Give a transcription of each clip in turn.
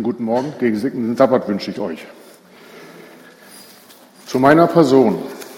guten Morgen, gesegneten Sabbat wünsche ich euch. Zu meiner Person.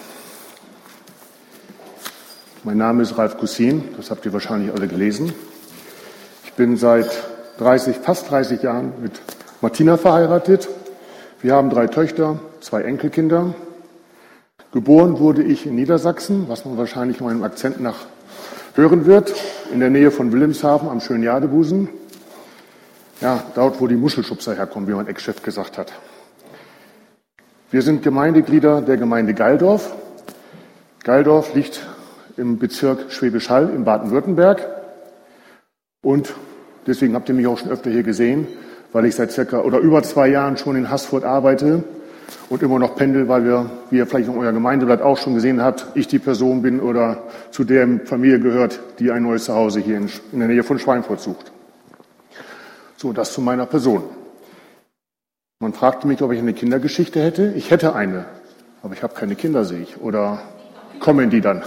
Mein Name ist Ralf Kussin, das habt ihr wahrscheinlich alle gelesen. Ich bin seit fast 30 Jahren mit Martina verheiratet. Wir haben 3 Töchter, 2 Enkelkinder. Geboren wurde ich in Niedersachsen, was man wahrscheinlich meinem Akzent nach hören wird, in der Nähe von Wilhelmshaven am schönen Jadebusen. Ja, dort, wo die Muschelschubser herkommen, wie mein Ex-Chef gesagt hat. Wir sind Gemeindeglieder der Gemeinde Gaildorf. Gaildorf liegt im Bezirk Schwäbisch Hall in Baden-Württemberg. Und deswegen habt ihr mich auch schon öfter hier gesehen, weil ich seit über 2 Jahren schon in Haßfurt arbeite und immer noch pendel, weil wir, wie ihr vielleicht in eurer Gemeindeblatt auch schon gesehen habt, ich die Person bin oder zu der Familie gehört, die ein neues Zuhause hier in der Nähe von Schweinfurt sucht. So, das zu meiner Person. Man fragte mich, ob ich eine Kindergeschichte hätte. Ich hätte eine, aber ich habe keine Kinder, sehe ich. Oder kommen die dann?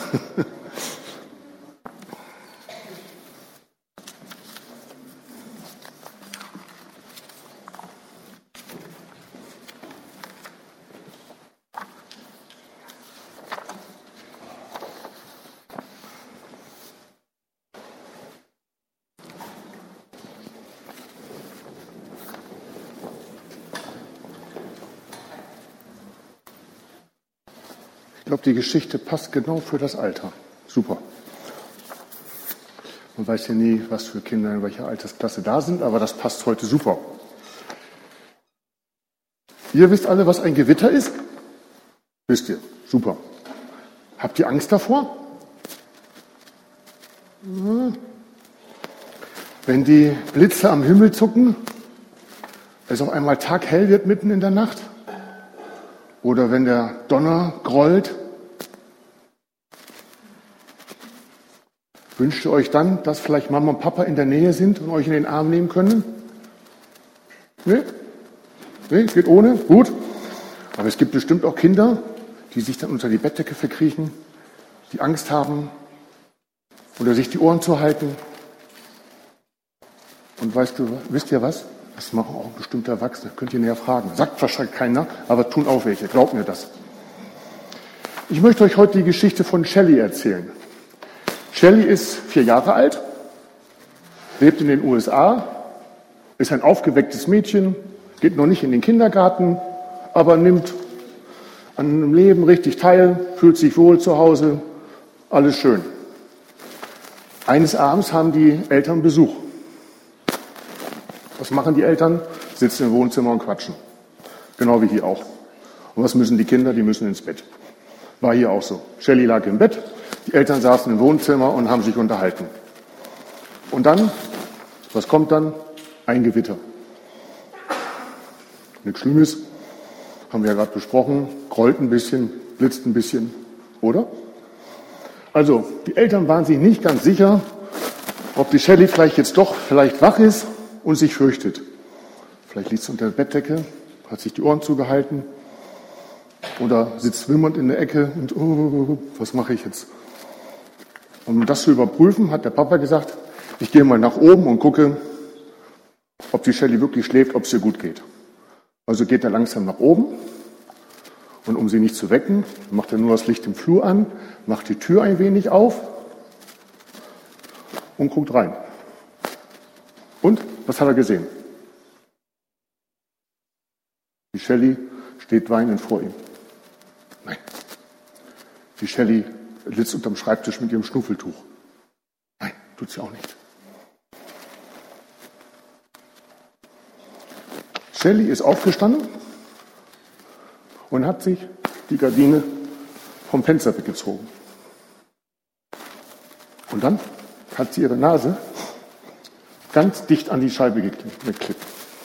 Ich glaube, die Geschichte passt genau für das Alter. Super. Man weiß ja nie, was für Kinder in welcher Altersklasse da sind, aber das passt heute super. Ihr wisst alle, was ein Gewitter ist? Wisst ihr? Super. Habt ihr Angst davor? Wenn die Blitze am Himmel zucken, es auf einmal taghell wird mitten in der Nacht? Oder wenn der Donner grollt? Wünscht ihr euch dann, dass vielleicht Mama und Papa in der Nähe sind und euch in den Arm nehmen können? Nee? Nee, geht ohne? Gut. Aber es gibt bestimmt auch Kinder, die sich dann unter die Bettdecke verkriechen, die Angst haben oder sich die Ohren zu halten. Und wisst ihr was? Das machen auch bestimmte Erwachsene. Könnt ihr näher fragen. Sagt wahrscheinlich keiner, aber tun auch welche. Glaubt mir das. Ich möchte euch heute die Geschichte von Shelley erzählen. Shelley ist 4 Jahre alt, lebt in den USA, ist ein aufgewecktes Mädchen, geht noch nicht in den Kindergarten, aber nimmt an einem Leben richtig teil, fühlt sich wohl zu Hause, alles schön. Eines Abends haben die Eltern Besuch. Was machen die Eltern? Sitzen im Wohnzimmer und quatschen. Genau wie hier auch. Und was müssen die Kinder? Die müssen ins Bett. War hier auch so. Shelley lag im Bett, die Eltern saßen im Wohnzimmer und haben sich unterhalten. Und dann, was kommt dann? Ein Gewitter. Nichts Schlimmes, haben wir ja gerade besprochen, grollt ein bisschen, blitzt ein bisschen, oder? Also, die Eltern waren sich nicht ganz sicher, ob die Shelley vielleicht wach ist und sich fürchtet. Vielleicht liegt sie unter der Bettdecke, hat sich die Ohren zugehalten oder sitzt wimmernd in der Ecke und was mache ich jetzt? Um das zu überprüfen, hat der Papa gesagt, ich gehe mal nach oben und gucke, ob die Shelley wirklich schläft, ob es ihr gut geht. Also geht er langsam nach oben und um sie nicht zu wecken, macht er nur das Licht im Flur an, macht die Tür ein wenig auf und guckt rein. Und, was hat er gesehen? Die Shelley steht weinend vor ihm. Nein. Die Shelley sitzt unterm Schreibtisch mit ihrem Schnuffeltuch. Nein, tut sie auch nicht. Shelley ist aufgestanden und hat sich die Gardine vom Fenster weggezogen. Und dann hat sie ihre Nase ganz dicht an die Scheibe geklebt.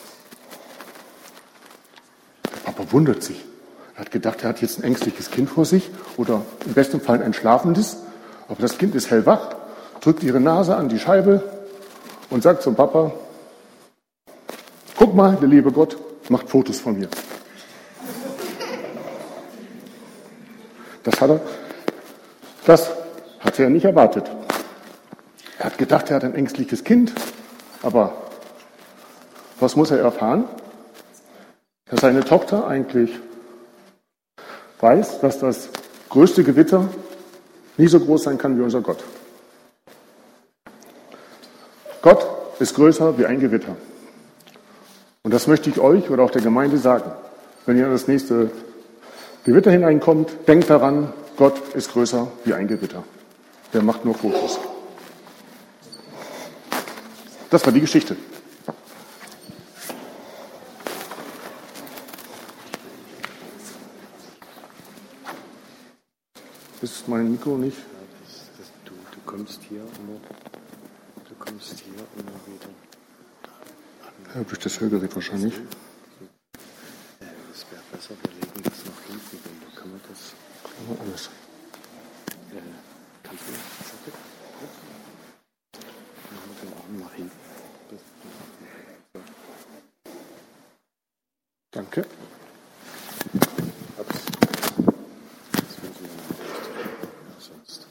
Der Papa wundert sich. Er hat gedacht, er hat jetzt ein ängstliches Kind vor sich oder im besten Fall ein schlafendes. Aber das Kind ist hellwach, drückt ihre Nase an die Scheibe und sagt zum Papa, guck mal, der liebe Gott macht Fotos von mir. Das hatte er nicht erwartet. Er hat gedacht, er hat ein ängstliches Kind, aber was muss er erfahren? dass seine Tochter eigentlich weiß, dass das größte Gewitter nie so groß sein kann wie unser Gott. Gott ist größer wie ein Gewitter. Und das möchte ich euch oder auch der Gemeinde sagen. Wenn ihr in das nächste Gewitter hineinkommt, denkt daran, Gott ist größer wie ein Gewitter. Der macht nur Fotos. Das war die Geschichte. Ist mein Mikro nicht? Du kommst hier immer wieder. Ja, durch das Hörgerät wahrscheinlich. Es wäre besser, wir legen das nach hinten, dann kann man das. Alles. Kannst du das? Machen wir den Arm nach hinten. Danke. Sonst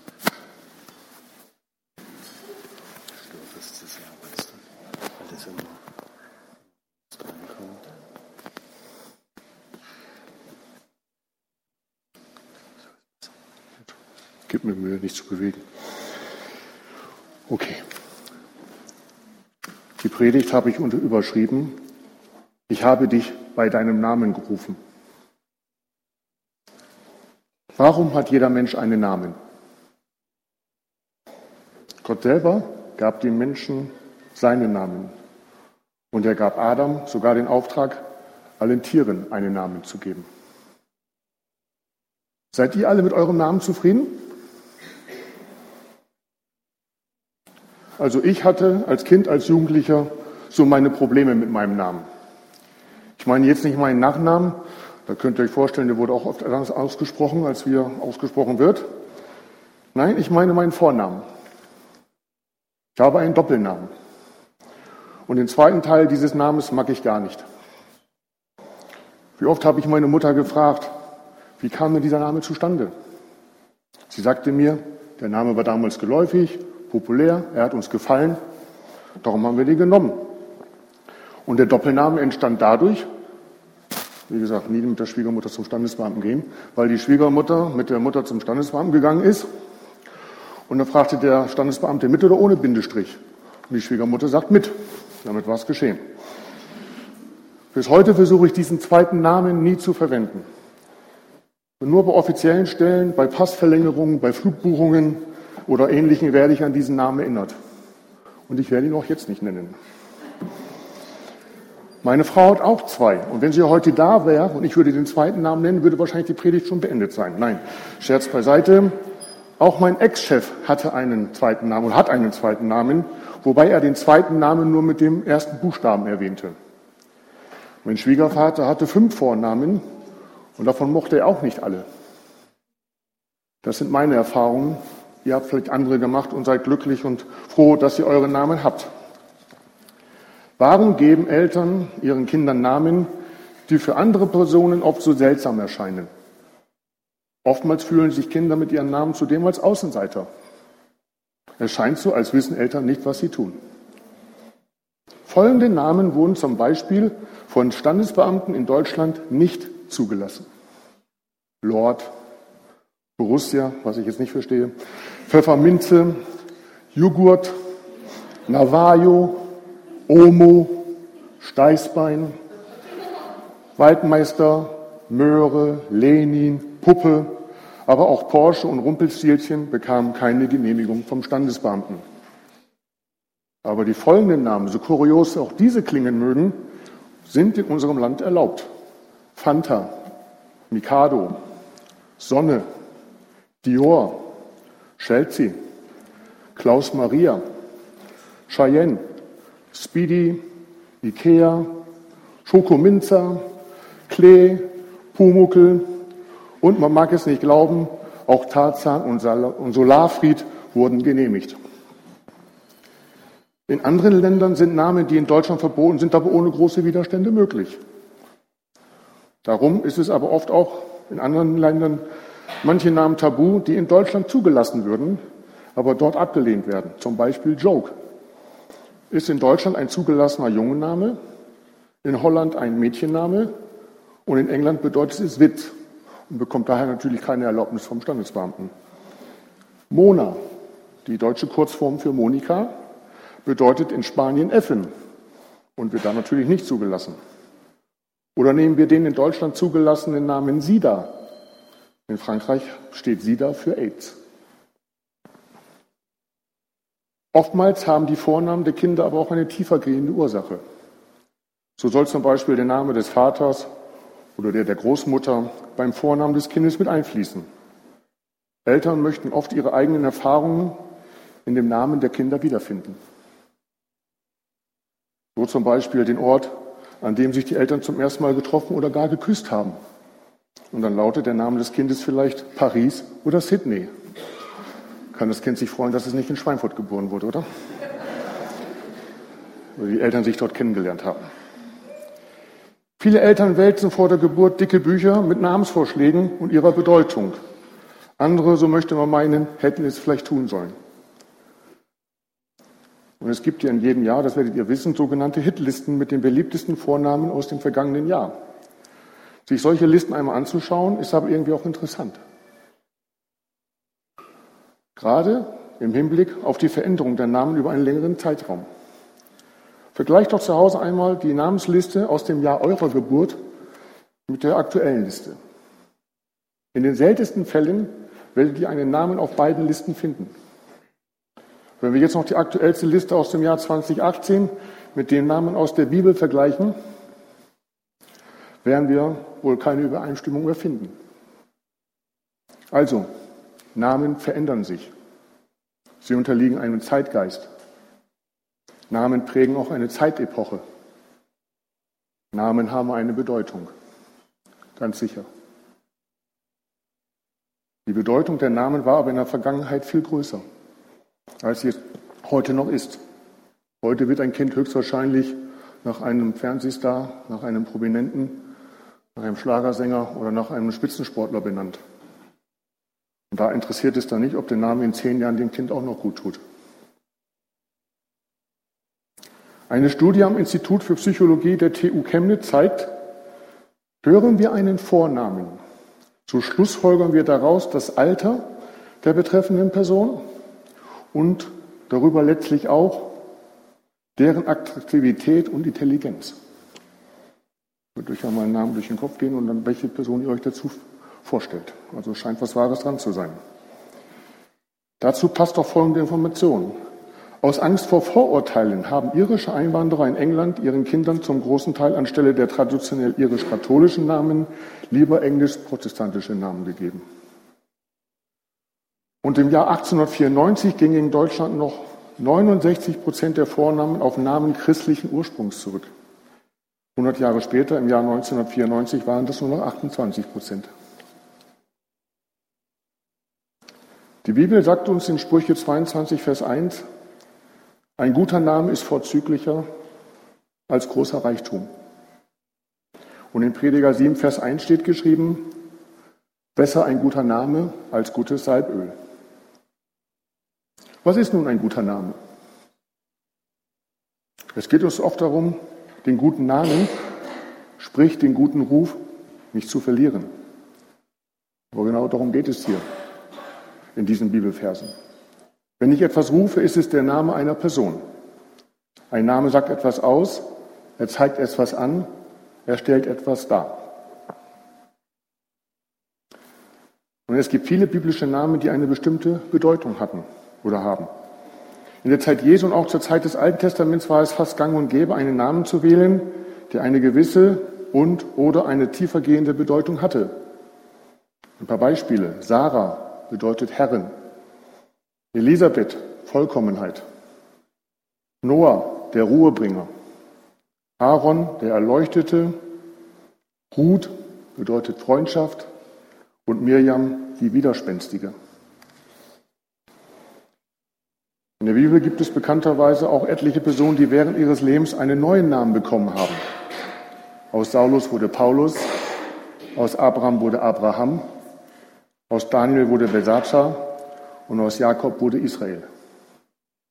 stört es zu sehr, weißt du? Weil das immer reinkommt. Gib mir Mühe, nicht zu bewegen. Okay. Die Predigt habe ich überschrieben: Ich habe dich bei deinem Namen gerufen. Warum hat jeder Mensch einen Namen? Gott selber gab dem Menschen seinen Namen. Und er gab Adam sogar den Auftrag, allen Tieren einen Namen zu geben. Seid ihr alle mit eurem Namen zufrieden? Also ich hatte als Kind, als Jugendlicher so meine Probleme mit meinem Namen. Ich meine jetzt nicht meinen Nachnamen, da könnt ihr euch vorstellen, der wurde auch oft anders ausgesprochen, als wie er ausgesprochen wird. Nein, ich meine meinen Vornamen. Ich habe einen Doppelnamen. Und den zweiten Teil dieses Namens mag ich gar nicht. Wie oft habe ich meine Mutter gefragt, wie kam denn dieser Name zustande? Sie sagte mir, der Name war damals geläufig, populär, er hat uns gefallen, darum haben wir den genommen. Und der Doppelname entstand dadurch, wie gesagt, nie mit der Schwiegermutter zum Standesbeamten gehen, weil die Schwiegermutter mit der Mutter zum Standesbeamten gegangen ist. Und dann fragte der Standesbeamte, mit oder ohne Bindestrich? Und die Schwiegermutter sagt mit. Damit war es geschehen. Bis heute versuche ich diesen zweiten Namen nie zu verwenden. Und nur bei offiziellen Stellen, bei Passverlängerungen, bei Flugbuchungen oder Ähnlichem werde ich an diesen Namen erinnert. Und ich werde ihn auch jetzt nicht nennen. Meine Frau hat auch zwei. Und wenn sie heute da wäre und ich würde den zweiten Namen nennen, würde wahrscheinlich die Predigt schon beendet sein. Nein, Scherz beiseite. Auch mein Ex-Chef hatte einen zweiten Namen und hat einen zweiten Namen, wobei er den zweiten Namen nur mit dem ersten Buchstaben erwähnte. Mein Schwiegervater hatte 5 Vornamen und davon mochte er auch nicht alle. Das sind meine Erfahrungen. Ihr habt vielleicht andere gemacht und seid glücklich und froh, dass ihr euren Namen habt. Warum geben Eltern ihren Kindern Namen, die für andere Personen oft so seltsam erscheinen? Oftmals fühlen sich Kinder mit ihren Namen zudem als Außenseiter. Es scheint so, als wissen Eltern nicht, was sie tun. Folgende Namen wurden zum Beispiel von Standesbeamten in Deutschland nicht zugelassen: Lord, Borussia, was ich jetzt nicht verstehe, Pfefferminze, Joghurt, Navajo, Omo, Steißbein, Waldmeister, Möhre, Lenin, Puppe, aber auch Porsche und Rumpelstilzchen bekamen keine Genehmigung vom Standesbeamten. Aber die folgenden Namen, so kurios auch diese klingen mögen, sind in unserem Land erlaubt: Fanta, Mikado, Sonne, Dior, Chelsea, Klaus Maria, Cheyenne, Speedy, Ikea, Schokominzer, Klee, Pumuckl und man mag es nicht glauben, auch Tarzan und Solarfried wurden genehmigt. In anderen Ländern sind Namen, die in Deutschland verboten sind, aber ohne große Widerstände möglich. Darum ist es aber oft auch in anderen Ländern manche Namen tabu, die in Deutschland zugelassen würden, aber dort abgelehnt werden. Zum Beispiel Joke ist in Deutschland ein zugelassener Jungenname, in Holland ein Mädchenname, Und in England bedeutet es Wit und bekommt daher natürlich keine Erlaubnis vom Standesbeamten. Mona, die deutsche Kurzform für Monika, bedeutet in Spanien Äffin und wird da natürlich nicht zugelassen. Oder nehmen wir den in Deutschland zugelassenen Namen Sida. In Frankreich steht Sida für AIDS. Oftmals haben die Vornamen der Kinder aber auch eine tiefergehende Ursache. So soll zum Beispiel der Name des Vaters oder der Großmutter beim Vornamen des Kindes mit einfließen. Eltern möchten oft ihre eigenen Erfahrungen in dem Namen der Kinder wiederfinden. So zum Beispiel den Ort, an dem sich die Eltern zum ersten Mal getroffen oder gar geküsst haben. Und dann lautet der Name des Kindes vielleicht Paris oder Sydney. Kann das Kind sich freuen, dass es nicht in Schweinfurt geboren wurde, oder? Weil die Eltern sich dort kennengelernt haben. Viele Eltern wälzen vor der Geburt dicke Bücher mit Namensvorschlägen und ihrer Bedeutung. Andere, so möchte man meinen, hätten es vielleicht tun sollen. Und es gibt ja in jedem Jahr, das werdet ihr wissen, sogenannte Hitlisten mit den beliebtesten Vornamen aus dem vergangenen Jahr. Sich solche Listen einmal anzuschauen, ist aber irgendwie auch interessant. Gerade im Hinblick auf die Veränderung der Namen über einen längeren Zeitraum. Vergleicht doch zu Hause einmal die Namensliste aus dem Jahr eurer Geburt mit der aktuellen Liste. In den seltensten Fällen werdet ihr einen Namen auf beiden Listen finden. Wenn wir jetzt noch die aktuellste Liste aus dem Jahr 2018 mit den Namen aus der Bibel vergleichen, werden wir wohl keine Übereinstimmung mehr finden. Also, Namen verändern sich. Sie unterliegen einem Zeitgeist. Namen prägen auch eine Zeitepoche. Namen haben eine Bedeutung. Ganz sicher. Die Bedeutung der Namen war aber in der Vergangenheit viel größer, als sie es heute noch ist. Heute wird ein Kind höchstwahrscheinlich nach einem Fernsehstar, nach einem Prominenten, nach einem Schlagersänger oder nach einem Spitzensportler benannt. Und da interessiert es dann nicht, ob der Name in 10 Jahren dem Kind auch noch gut tut. Eine Studie am Institut für Psychologie der TU Chemnitz zeigt, hören wir einen Vornamen, so schlussfolgern wir daraus das Alter der betreffenden Person und darüber letztlich auch deren Attraktivität und Intelligenz. Ich würde euch ja mal einen Namen durch den Kopf gehen und dann welche Person ihr euch dazu vorstellt. Also scheint was Wahres dran zu sein. Dazu passt auch folgende Information. Aus Angst vor Vorurteilen haben irische Einwanderer in England ihren Kindern zum großen Teil anstelle der traditionell irisch-katholischen Namen lieber englisch-protestantische Namen gegeben. Und im Jahr 1894 gingen in Deutschland noch 69% der Vornamen auf Namen christlichen Ursprungs zurück. 100 Jahre später, im Jahr 1994, waren das nur noch 28%. Die Bibel sagt uns in Sprüche 22, Vers 1, ein guter Name ist vorzüglicher als großer Reichtum. Und in Prediger 7, Vers 1 steht geschrieben, besser ein guter Name als gutes Salböl. Was ist nun ein guter Name? Es geht uns oft darum, den guten Namen, sprich den guten Ruf, nicht zu verlieren. Aber genau darum geht es hier in diesen Bibelversen. Wenn ich etwas rufe, ist es der Name einer Person. Ein Name sagt etwas aus, er zeigt etwas an, er stellt etwas dar. Und es gibt viele biblische Namen, die eine bestimmte Bedeutung hatten oder haben. In der Zeit Jesu und auch zur Zeit des Alten Testaments war es fast gang und gäbe, einen Namen zu wählen, der eine gewisse oder eine tiefergehende Bedeutung hatte. Ein paar Beispiele. Sarah bedeutet Herrin. Elisabeth, Vollkommenheit. Noah, der Ruhebringer. Aaron, der Erleuchtete. Ruth bedeutet Freundschaft. Und Mirjam, die Widerspenstige. In der Bibel gibt es bekannterweise auch etliche Personen, die während ihres Lebens einen neuen Namen bekommen haben. Aus Saulus wurde Paulus, aus Abraham wurde Abraham, aus Daniel wurde Belshazzar und aus Jakob wurde Israel.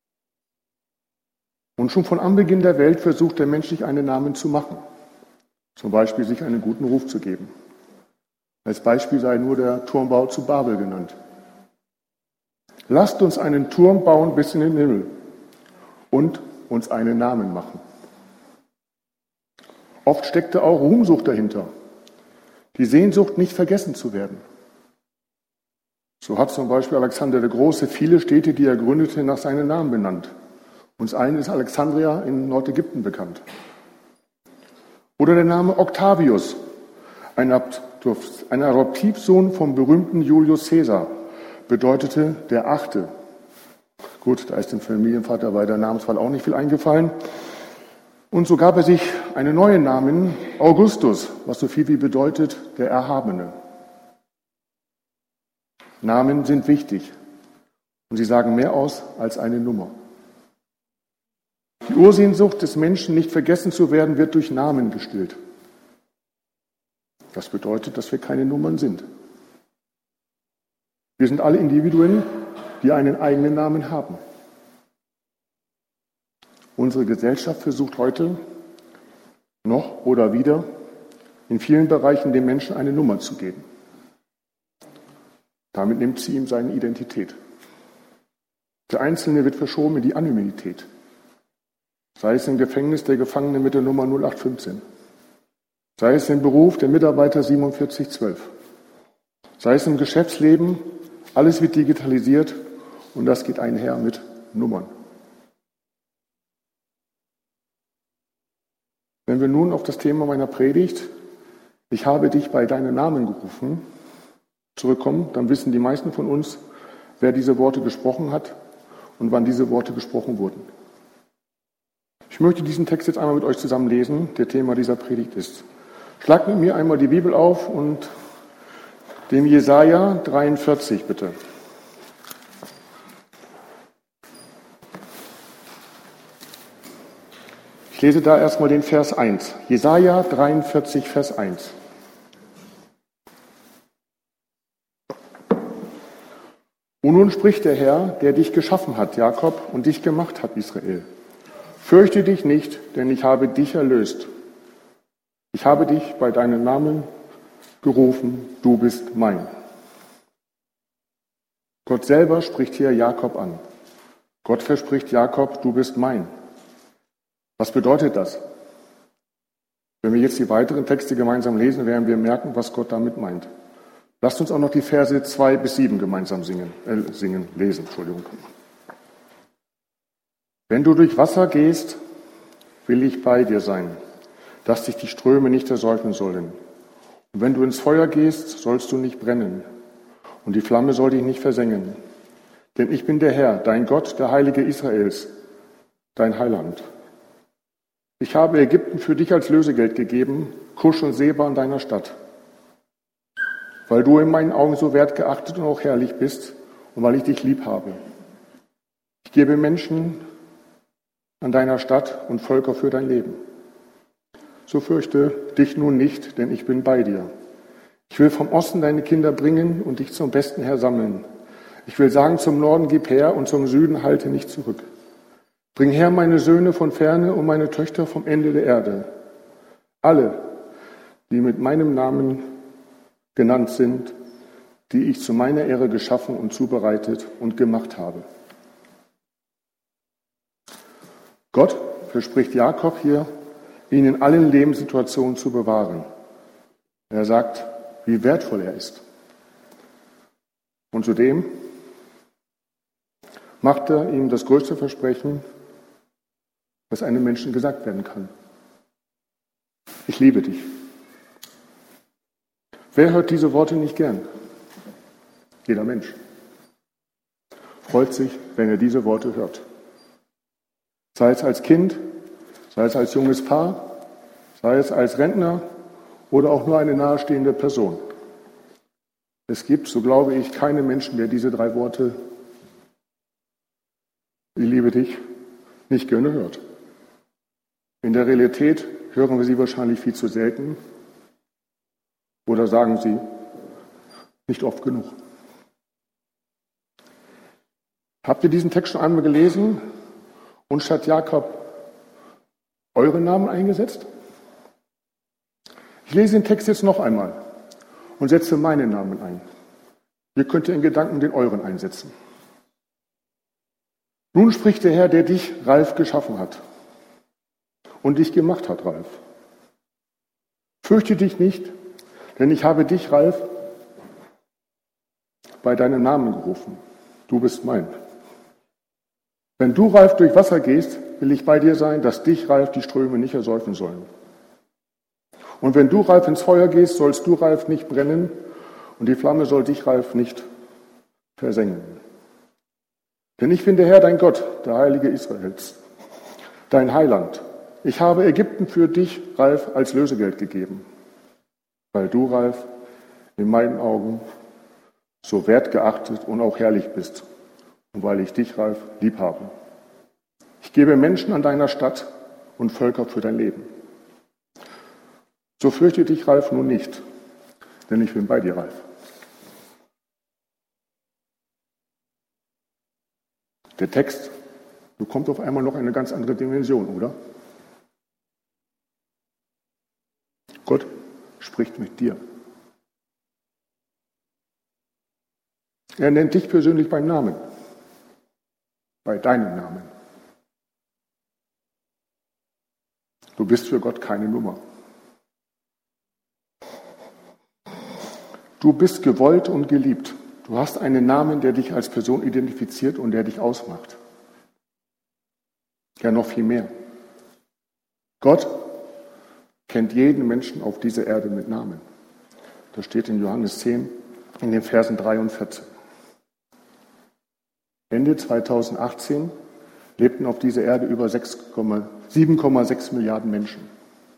Und schon von Anbeginn der Welt versucht der Mensch, sich einen Namen zu machen. Zum Beispiel sich einen guten Ruf zu geben. Als Beispiel sei nur der Turmbau zu Babel genannt. Lasst uns einen Turm bauen bis in den Himmel und uns einen Namen machen. Oft steckte auch Ruhmsucht dahinter. Die Sehnsucht, nicht vergessen zu werden. So hat zum Beispiel Alexander der Große viele Städte, die er gründete, nach seinem Namen benannt. Uns allen ist Alexandria in Nordägypten bekannt. Oder der Name Octavius, ein Adoptivsohn vom berühmten Julius Caesar, bedeutete der Achte. Gut, da ist dem Familienvater bei der Namenswahl auch nicht viel eingefallen. Und so gab er sich einen neuen Namen, Augustus, was so viel wie bedeutet, der Erhabene. Namen sind wichtig und sie sagen mehr aus als eine Nummer. Die Ursehnsucht des Menschen, nicht vergessen zu werden, wird durch Namen gestillt. Das bedeutet, dass wir keine Nummern sind. Wir sind alle Individuen, die einen eigenen Namen haben. Unsere Gesellschaft versucht heute noch oder wieder in vielen Bereichen dem Menschen eine Nummer zu geben. Damit nimmt sie ihm seine Identität. Der Einzelne wird verschoben in die Anonymität. Sei es im Gefängnis der Gefangene mit der Nummer 0815. Sei es im Beruf der Mitarbeiter 4712. Sei es im Geschäftsleben, alles wird digitalisiert und das geht einher mit Nummern. Wenn wir nun auf das Thema meiner Predigt, ich habe dich bei deinem Namen gerufen, zurückkommen, dann wissen die meisten von uns, wer diese Worte gesprochen hat und wann diese Worte gesprochen wurden. Ich möchte diesen Text jetzt einmal mit euch zusammen lesen, der Thema dieser Predigt ist. Schlagt mit mir einmal die Bibel auf und dem Jesaja 43 bitte. Ich lese da erstmal den Vers 1. Jesaja 43, Vers 1. Und nun spricht der Herr, der dich geschaffen hat, Jakob, und dich gemacht hat, Israel. Fürchte dich nicht, denn ich habe dich erlöst. Ich habe dich bei deinem Namen gerufen, du bist mein. Gott selber spricht hier Jakob an. Gott verspricht Jakob, du bist mein. Was bedeutet das? Wenn wir jetzt die weiteren Texte gemeinsam lesen, werden wir merken, was Gott damit meint. Lasst uns auch noch die Verse 2 bis 7 gemeinsam lesen. Wenn du durch Wasser gehst, will ich bei dir sein, dass dich die Ströme nicht ersäufen sollen. Und wenn du ins Feuer gehst, sollst du nicht brennen, und die Flamme soll dich nicht versengen. Denn ich bin der Herr, dein Gott, der Heilige Israels, dein Heiland. Ich habe Ägypten für dich als Lösegeld gegeben, Kusch und Seba in deiner Stadt. Weil du in meinen Augen so wertgeachtet und auch herrlich bist und weil ich dich lieb habe. Ich gebe Menschen an deiner Stadt und Völker für dein Leben. So fürchte dich nun nicht, denn ich bin bei dir. Ich will vom Osten deine Kinder bringen und dich zum Besten her sammeln. Ich will sagen, zum Norden gib her und zum Süden halte nicht zurück. Bring her meine Söhne von ferne und meine Töchter vom Ende der Erde. Alle, die mit meinem Namen genannt sind, die ich zu meiner Ehre geschaffen und zubereitet und gemacht habe. Gott verspricht Jakob hier, ihn in allen Lebenssituationen zu bewahren. Er sagt, wie wertvoll er ist. Und zudem macht er ihm das größte Versprechen, was einem Menschen gesagt werden kann. Ich liebe dich. Wer hört diese Worte nicht gern? Jeder Mensch freut sich, wenn er diese Worte hört. Sei es als Kind, sei es als junges Paar, sei es als Rentner oder auch nur eine nahestehende Person. Es gibt, so glaube ich, keinen Menschen, der diese 3 Worte, ich liebe dich, nicht gerne hört. In der Realität hören wir sie wahrscheinlich viel zu selten oder sagen sie nicht oft genug. Habt ihr diesen Text schon einmal gelesen und statt Jakob euren Namen eingesetzt? Ich lese den Text jetzt noch einmal und setze meinen Namen ein. Ihr könnt in Gedanken den euren einsetzen. Nun spricht der Herr, der dich, Ralf, geschaffen hat und dich gemacht hat, Ralf. Fürchte dich nicht, denn ich habe dich, Ralf, bei deinem Namen gerufen. Du bist mein. Wenn du, Ralf, durch Wasser gehst, will ich bei dir sein, dass dich, Ralf, die Ströme nicht ersäufen sollen. Und wenn du, Ralf, ins Feuer gehst, sollst du, Ralf, nicht brennen und die Flamme soll dich, Ralf, nicht versengen. Denn ich bin der Herr, dein Gott, der Heilige Israels, dein Heiland. Ich habe Ägypten für dich, Ralf, als Lösegeld gegeben, weil du, Ralf, in meinen Augen so wertgeachtet und auch herrlich bist und weil ich dich, Ralf, lieb habe. Ich gebe Menschen an deiner Stadt und Völker für dein Leben. So fürchte dich, Ralf, nun nicht, denn ich bin bei dir, Ralf. Der Text bekommt auf einmal noch eine ganz andere Dimension, oder? Gott spricht mit dir. Er nennt dich persönlich beim Namen, bei deinem Namen. Du bist für Gott keine Nummer. Du bist gewollt und geliebt. Du hast einen Namen, der dich als Person identifiziert und der dich ausmacht. Ja, noch viel mehr. Gott kennt jeden Menschen auf dieser Erde mit Namen. Das steht in Johannes 10 in den Versen 3 und 14. Ende 2018 lebten auf dieser Erde über 7,6 Milliarden Menschen.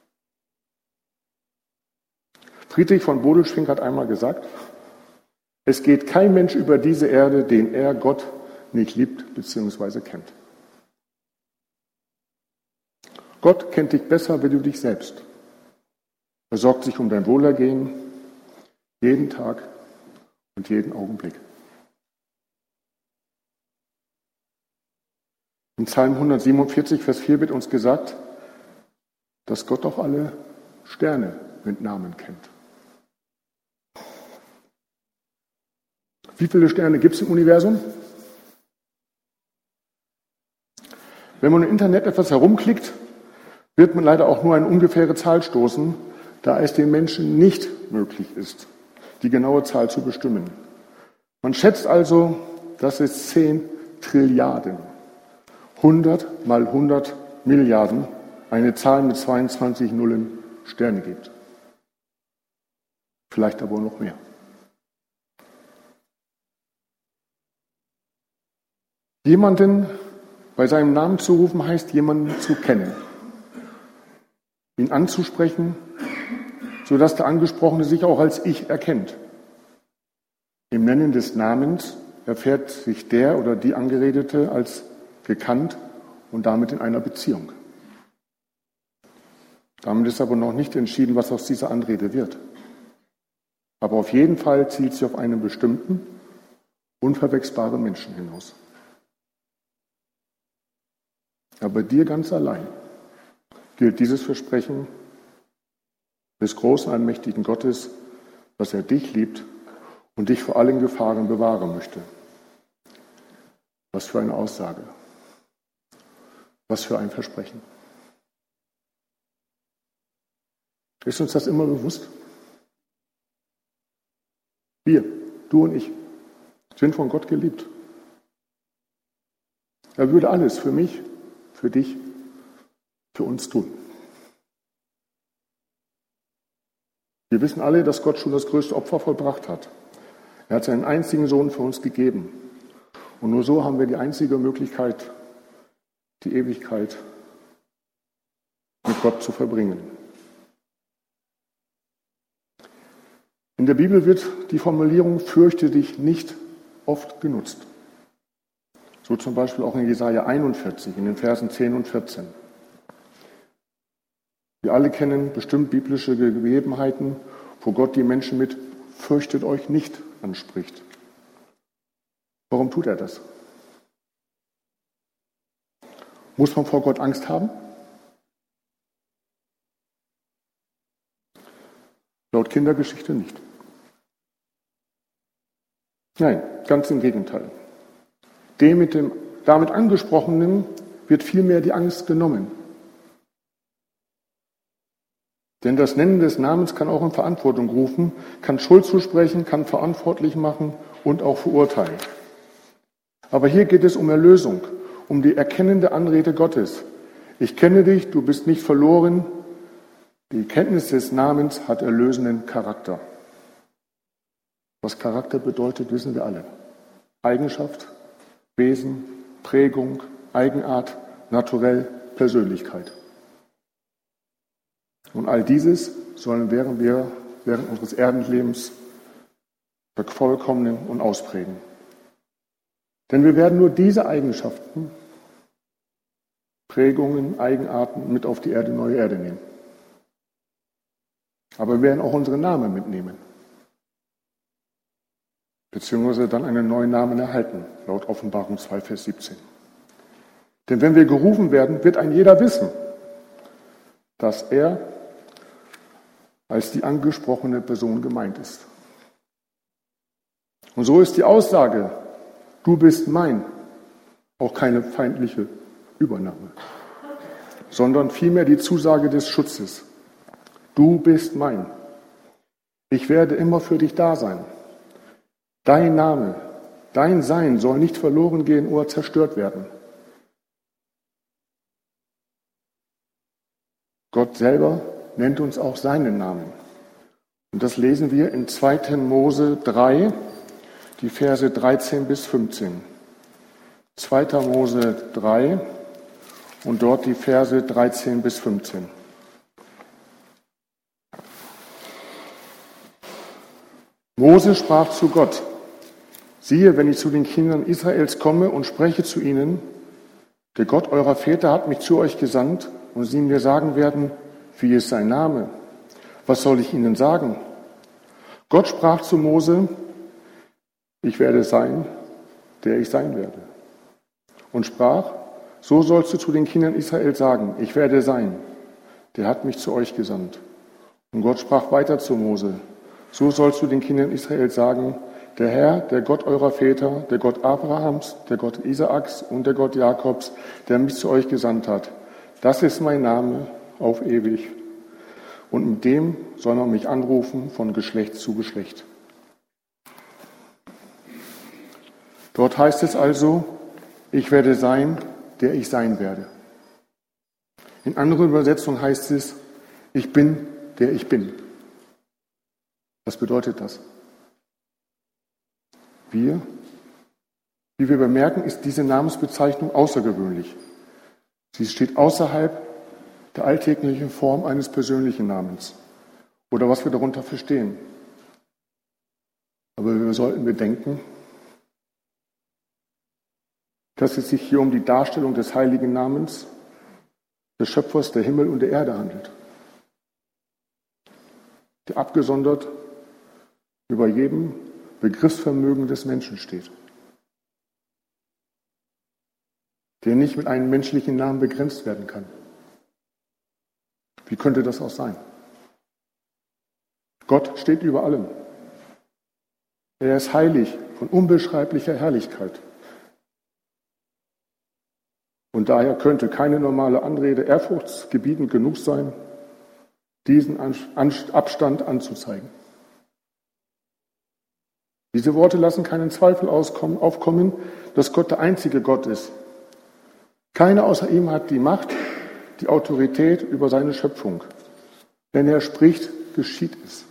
Friedrich von Bodelschwingh hat einmal gesagt, es geht kein Mensch über diese Erde, den er, Gott, nicht liebt bzw. kennt. Gott kennt dich besser, wie du dich selbst. Er sorgt sich um dein Wohlergehen jeden Tag und jeden Augenblick. In Psalm 147, Vers 4 wird uns gesagt, dass Gott auch alle Sterne mit Namen kennt. Wie viele Sterne gibt es im Universum? Wenn man im Internet etwas herumklickt, wird man leider auch nur eine ungefähre Zahl stoßen, da es den Menschen nicht möglich ist, die genaue Zahl zu bestimmen. Man schätzt also, dass es 10 Trilliarden, 100 mal 100 Milliarden, eine Zahl mit 22 Nullen Sterne gibt. Vielleicht aber noch mehr. Jemanden bei seinem Namen zu rufen, heißt, jemanden zu kennen. Ihn anzusprechen, sodass der Angesprochene sich auch als Ich erkennt. Im Nennen des Namens erfährt sich der oder die Angeredete als gekannt und damit in einer Beziehung. Damit ist aber noch nicht entschieden, was aus dieser Anrede wird. Aber auf jeden Fall zielt sie auf einen bestimmten, unverwechselbaren Menschen hinaus. Aber dir ganz allein gilt dieses Versprechen des großen, allmächtigen Gottes, dass er dich liebt und dich vor allen Gefahren bewahren möchte. Was für eine Aussage. Was für ein Versprechen. Ist uns das immer bewusst? Wir, du und ich, sind von Gott geliebt. Er würde alles für mich, für dich, für uns tun. Wir wissen alle, dass Gott schon das größte Opfer vollbracht hat. Er hat seinen einzigen Sohn für uns gegeben. Und nur so haben wir die einzige Möglichkeit, die Ewigkeit mit Gott zu verbringen. In der Bibel wird die Formulierung "Fürchte dich nicht" oft genutzt. So zum Beispiel auch in Jesaja 41, in den Versen 10 und 14. Wir alle kennen bestimmt biblische Gegebenheiten, wo Gott die Menschen mit "Fürchtet euch nicht" anspricht. Warum tut er das? Muss man vor Gott Angst haben? Laut Kindergeschichte nicht. Nein, ganz im Gegenteil. Dem mit dem damit Angesprochenen wird vielmehr die Angst genommen. Denn das Nennen des Namens kann auch in Verantwortung rufen, kann Schuld zusprechen, kann verantwortlich machen und auch verurteilen. Aber hier geht es um Erlösung, um die erkennende Anrede Gottes. Ich kenne dich, du bist nicht verloren. Die Kenntnis des Namens hat erlösenden Charakter. Was Charakter bedeutet, wissen wir alle. Eigenschaft, Wesen, Prägung, Eigenart, Naturell, Persönlichkeit. Und all dieses sollen wir während unseres Erdenlebens vervollkommnen und ausprägen. Denn wir werden nur diese Eigenschaften, Prägungen, Eigenarten mit auf die Erde, neue Erde nehmen. Aber wir werden auch unsere Namen mitnehmen. Beziehungsweise dann einen neuen Namen erhalten, laut Offenbarung 2, Vers 17. Denn wenn wir gerufen werden, wird ein jeder wissen, dass er als die angesprochene Person gemeint ist. Und so ist die Aussage, du bist mein, auch keine feindliche Übernahme, sondern vielmehr die Zusage des Schutzes. Du bist mein. Ich werde immer für dich da sein. Dein Name, dein Sein soll nicht verloren gehen oder zerstört werden. Gott selber nennt uns auch seinen Namen. Und das lesen wir in 2. Mose 3, die Verse 13 bis 15. 2. Mose 3 und dort die Verse 13 bis 15. Mose sprach zu Gott: Siehe, wenn ich zu den Kindern Israels komme und spreche zu ihnen, der Gott eurer Väter hat mich zu euch gesandt, und sie mir sagen werden, wie ist sein Name? Was soll ich ihnen sagen? Gott sprach zu Mose: Ich werde sein, der ich sein werde. Und sprach: So sollst du zu den Kindern Israel sagen, ich werde sein, der hat mich zu euch gesandt. Und Gott sprach weiter zu Mose: So sollst du den Kindern Israel sagen, der Herr, der Gott eurer Väter, der Gott Abrahams, der Gott Isaaks und der Gott Jakobs, der mich zu euch gesandt hat, das ist mein Name auf ewig. Und mit dem soll man mich anrufen von Geschlecht zu Geschlecht. Dort heißt es also, ich werde sein, der ich sein werde. In anderen Übersetzungen heißt es, ich bin, der ich bin. Was bedeutet das? Wie wir bemerken, ist diese Namensbezeichnung außergewöhnlich. Sie steht außerhalb der alltäglichen Form eines persönlichen Namens oder was wir darunter verstehen. Aber wir sollten bedenken, dass es sich hier um die Darstellung des heiligen Namens des Schöpfers der Himmel und der Erde handelt, der abgesondert über jedem Begriffsvermögen des Menschen steht, der nicht mit einem menschlichen Namen begrenzt werden kann. Wie könnte das auch sein? Gott steht über allem. Er ist heilig, von unbeschreiblicher Herrlichkeit. Und daher könnte keine normale Anrede ehrfurchtsgebietend genug sein, diesen Abstand anzuzeigen. Diese Worte lassen keinen Zweifel aufkommen, dass Gott der einzige Gott ist. Keiner außer ihm hat die Macht, die Autorität über seine Schöpfung. Wenn er spricht, geschieht es.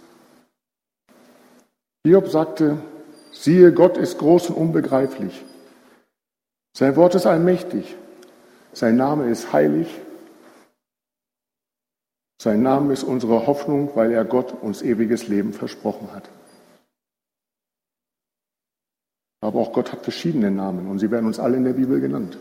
Hiob sagte, siehe, Gott ist groß und unbegreiflich. Sein Wort ist allmächtig. Sein Name ist heilig. Sein Name ist unsere Hoffnung, weil er Gott uns ewiges Leben versprochen hat. Aber auch Gott hat verschiedene Namen und sie werden uns alle in der Bibel genannt.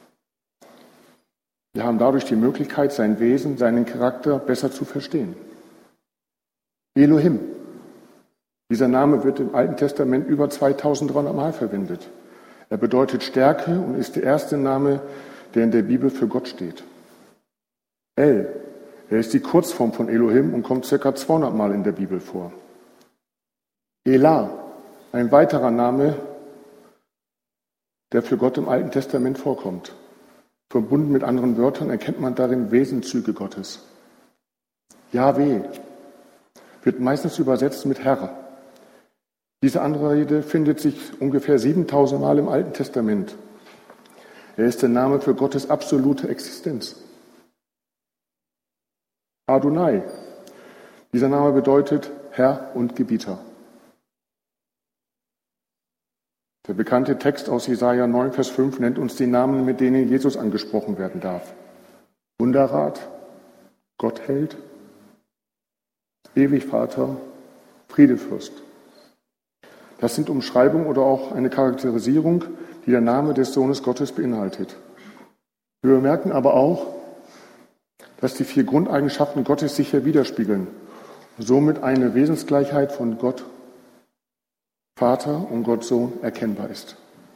Wir haben dadurch die Möglichkeit, sein Wesen, seinen Charakter besser zu verstehen. Elohim. Dieser Name wird im Alten Testament über 2300 Mal verwendet. Er bedeutet Stärke und ist der erste Name, der in der Bibel für Gott steht. El Er ist die Kurzform von Elohim und kommt ca. 200 Mal in der Bibel vor. Elah, ein weiterer Name, der für Gott im Alten Testament vorkommt. Verbunden mit anderen Wörtern erkennt man darin Wesenszüge Gottes. Jahwe wird meistens übersetzt mit Herr. Diese Anrede findet sich ungefähr 7000 Mal im Alten Testament. Er ist der Name für Gottes absolute Existenz. Adonai. Dieser Name bedeutet Herr und Gebieter. Der bekannte Text aus Jesaja 9, Vers 5 nennt uns die Namen, mit denen Jesus angesprochen werden darf. Wunderrat, Gottheld, Ewigvater, Friedefürst. Das sind Umschreibungen oder auch eine Charakterisierung, die der Name des Sohnes Gottes beinhaltet. Wir bemerken aber auch, dass die 4 Grundeigenschaften Gottes sich hier widerspiegeln und somit eine Wesensgleichheit von Gott Vater und Gott Sohn erkennbar ist.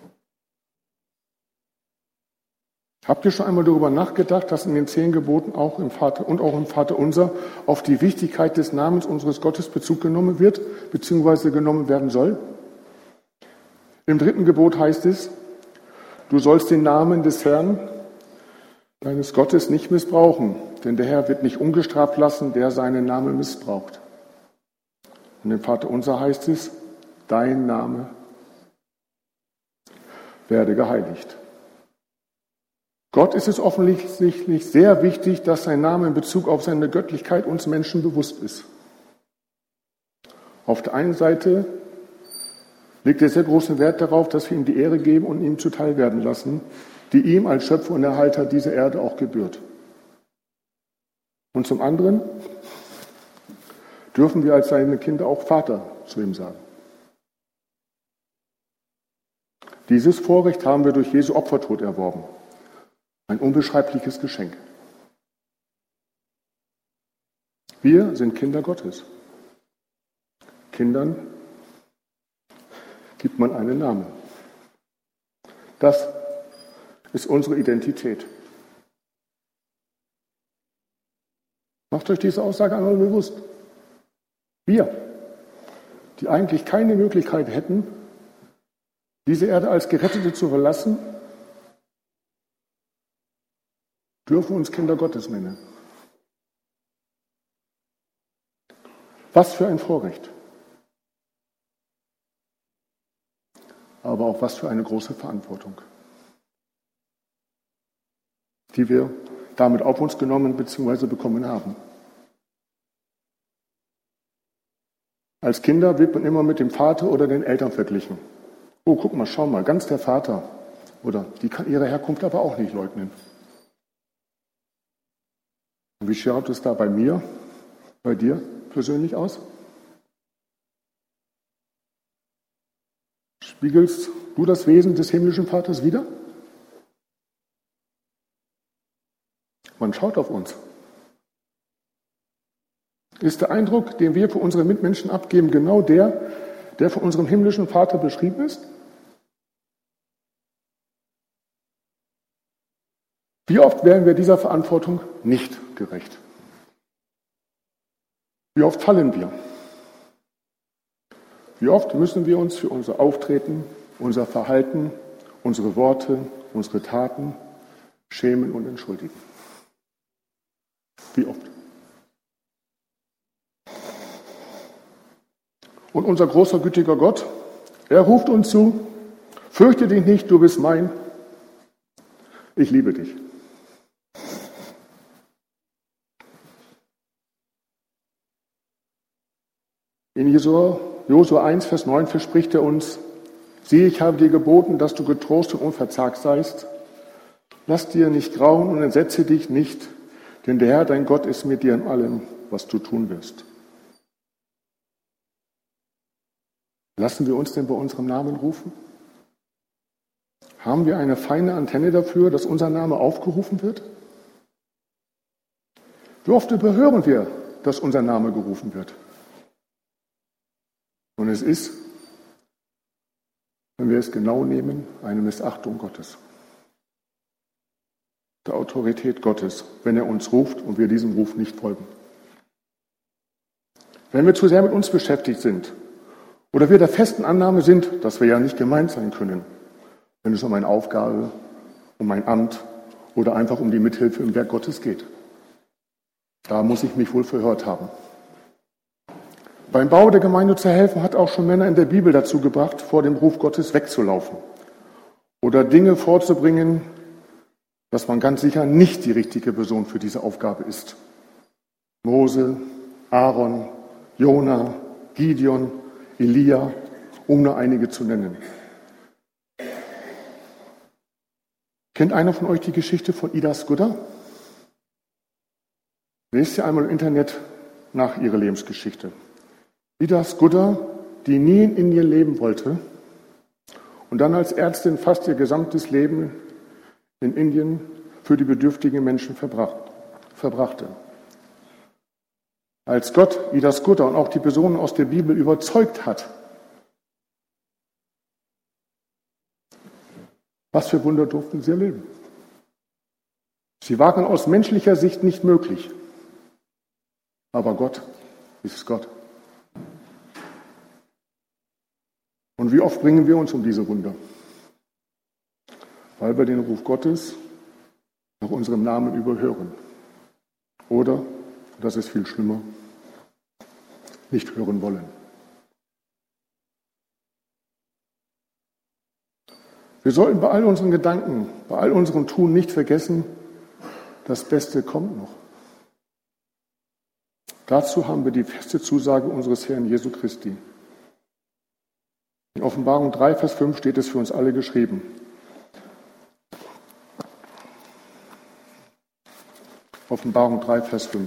Habt ihr schon einmal darüber nachgedacht, dass in den 10 Geboten auch im Vaterunser auf die Wichtigkeit des Namens unseres Gottes Bezug genommen wird, beziehungsweise genommen werden soll? Im 3. Gebot heißt es, du sollst den Namen des Herrn, deines Gottes, nicht missbrauchen, denn der Herr wird nicht ungestraft lassen, der seinen Namen missbraucht. Und im Vaterunser heißt es, dein Name werde geheiligt. Gott ist es offensichtlich sehr wichtig, dass sein Name in Bezug auf seine Göttlichkeit uns Menschen bewusst ist. Auf der einen Seite legt er sehr großen Wert darauf, dass wir ihm die Ehre geben und ihm zuteil werden lassen, die ihm als Schöpfer und Erhalter dieser Erde auch gebührt. Und zum anderen dürfen wir als seine Kinder auch Vater zu ihm sagen. Dieses Vorrecht haben wir durch Jesu Opfertod erworben. Ein unbeschreibliches Geschenk. Wir sind Kinder Gottes. Kindern gibt man einen Namen. Das ist unsere Identität. Macht euch diese Aussage einmal bewusst. Wir, die eigentlich keine Möglichkeit hätten, diese Erde als Gerettete zu verlassen, dürfen uns Kinder Gottes nennen. Was für ein Vorrecht. Aber auch was für eine große Verantwortung, die wir damit auf uns genommen bzw. bekommen haben. Als Kinder wird man immer mit dem Vater oder den Eltern verglichen. Oh, guck mal, schau mal, ganz der Vater. Oder die kann ihre Herkunft aber auch nicht leugnen. Und wie schaut es da bei mir, bei dir persönlich aus? Spiegelst du das Wesen des himmlischen Vaters wider? Man schaut auf uns. Ist der Eindruck, den wir für unsere Mitmenschen abgeben, genau der von unserem himmlischen Vater beschrieben ist? Wie oft werden wir dieser Verantwortung nicht gerecht? Wie oft fallen wir? Wie oft müssen wir uns für unser Auftreten, unser Verhalten, unsere Worte, unsere Taten schämen und entschuldigen? Wie oft? Und unser großer, gütiger Gott, er ruft uns zu, fürchte dich nicht, du bist mein, ich liebe dich. In Josua 1, Vers 9 verspricht er uns, siehe, ich habe dir geboten, dass du getrost und unverzagt seist. Lass dir nicht grauen und entsetze dich nicht, denn der Herr, dein Gott, ist mit dir in allem, was du tun wirst. Lassen wir uns denn bei unserem Namen rufen? Haben wir eine feine Antenne dafür, dass unser Name aufgerufen wird? Wie oft überhören wir, dass unser Name gerufen wird? Und es ist, wenn wir es genau nehmen, eine Missachtung Gottes. der Autorität Gottes, wenn er uns ruft und wir diesem Ruf nicht folgen. Wenn wir zu sehr mit uns beschäftigt sind oder wir der festen Annahme sind, dass wir ja nicht gemeint sein können, wenn es um eine Aufgabe, um ein Amt oder einfach um die Mithilfe im Werk Gottes geht. Da muss ich mich wohl verhört haben. Beim Bau der Gemeinde zu helfen, hat auch schon Männer in der Bibel dazu gebracht, vor dem Ruf Gottes wegzulaufen oder Dinge vorzubringen, dass man ganz sicher nicht die richtige Person für diese Aufgabe ist. Mose, Aaron, Jona, Gideon, Elia, um nur einige zu nennen. Kennt einer von euch die Geschichte von Ida Skudder? Lest ihr einmal im Internet nach ihrer Lebensgeschichte. Ida Skudder, die nie in Indien leben wollte und dann als Ärztin fast ihr gesamtes Leben in Indien für die bedürftigen Menschen verbrachte. Als Gott Ida Skudder und auch die Personen aus der Bibel überzeugt hat, was für Wunder durften sie erleben? Sie waren aus menschlicher Sicht nicht möglich. Aber Gott ist Gott. Und wie oft bringen wir uns um diese Wunder? Weil wir den Ruf Gottes nach unserem Namen überhören. Oder, das ist viel schlimmer, nicht hören wollen. Wir sollten bei all unseren Gedanken, bei all unserem Tun nicht vergessen, das Beste kommt noch. Dazu haben wir die feste Zusage unseres Herrn Jesu Christi. In Offenbarung 3, Vers 5 steht es für uns alle geschrieben. Offenbarung 3, Vers 5.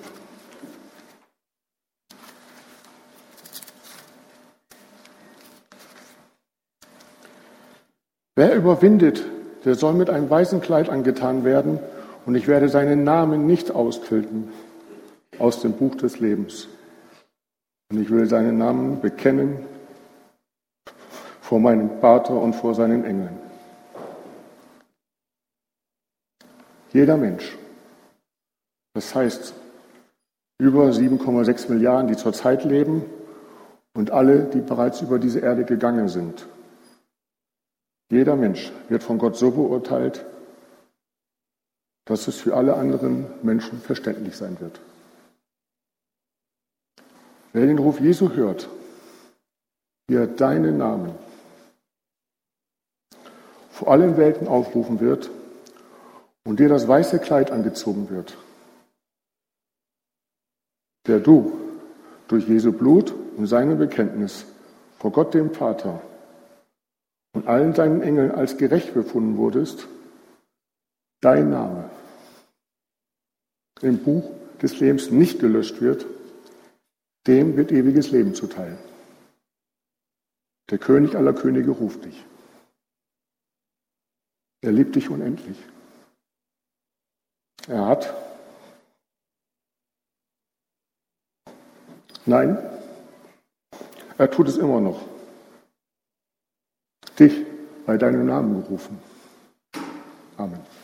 Wer überwindet, der soll mit einem weißen Kleid angetan werden, und ich werde seinen Namen nicht austilgen aus dem Buch des Lebens. Und ich will seinen Namen bekennen vor meinem Vater und vor seinen Engeln. Jeder Mensch, das heißt über 7,6 Milliarden, die zurzeit leben, und alle, die bereits über diese Erde gegangen sind. Jeder Mensch wird von Gott so beurteilt, dass es für alle anderen Menschen verständlich sein wird. Wer den Ruf Jesu hört, wird deinen Namen vor allen Welten aufrufen wird und dir das weiße Kleid angezogen wird, der du durch Jesu Blut und seinem Bekenntnis vor Gott dem Vater und allen seinen Engeln als gerecht befunden wurdest, dein Name im Buch des Lebens nicht gelöscht wird, dem wird ewiges Leben zuteil. Der König aller Könige ruft dich. Er liebt dich unendlich. Er hat, nein, er tut es immer noch, dich bei deinem Namen gerufen. Amen.